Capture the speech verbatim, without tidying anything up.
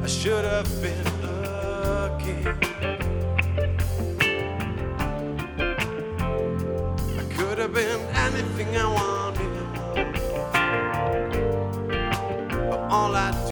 should have been lucky. I could have been anything I wanted, but all I